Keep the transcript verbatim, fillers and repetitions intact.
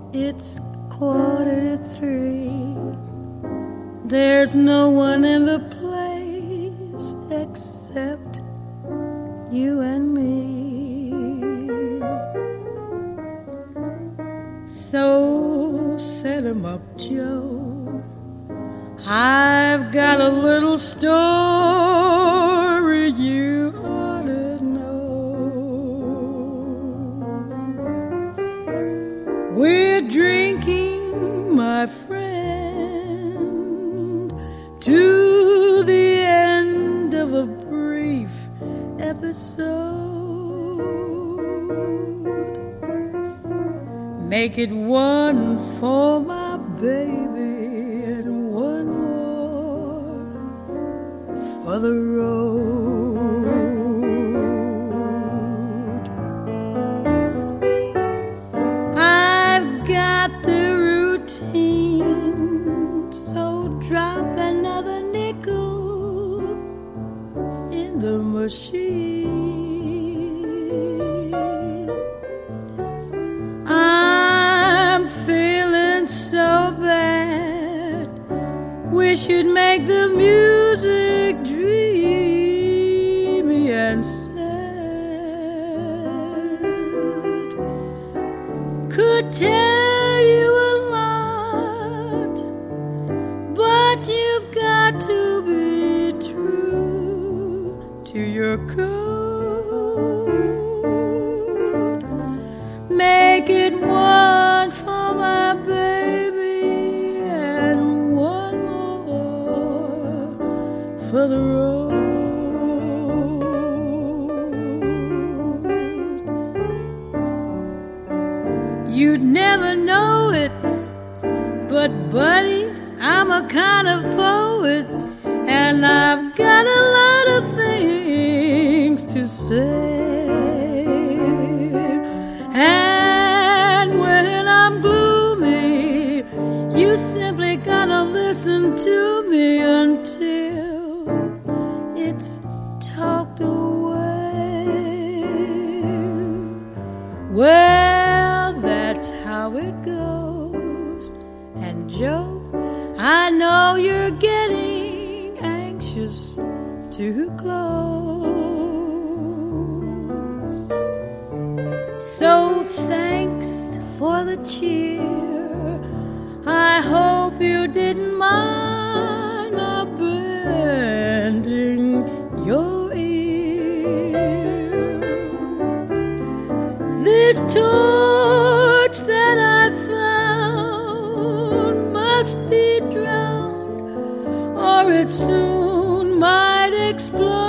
It's quarter to three. There's no one in the place except you and me. So set 'em up, Joe. I've got a little story you ought to know. We're drinking, my friend, to the end of a brief episode. Make it one for my baby and one more for the road. I've got the routine, so drop another nickel in the machine. I'm feeling so bad, wish you'd make the music dreamy and sad. Could tell you a lot, but you've got to be true to your code. Make it one for my baby and one more for the road. You'd never know it, but buddy, I'm a kind of poet, and I've got a lot of things to say. And when I'm gloomy, you simply gotta listen to me until it's talked away. Well, that's how it goes. And Joe, I know you're getting anxious to close. So thanks for the cheer. I hope you didn't mind my bending your ear. This torch that I found must be drowned, or it soon might explode.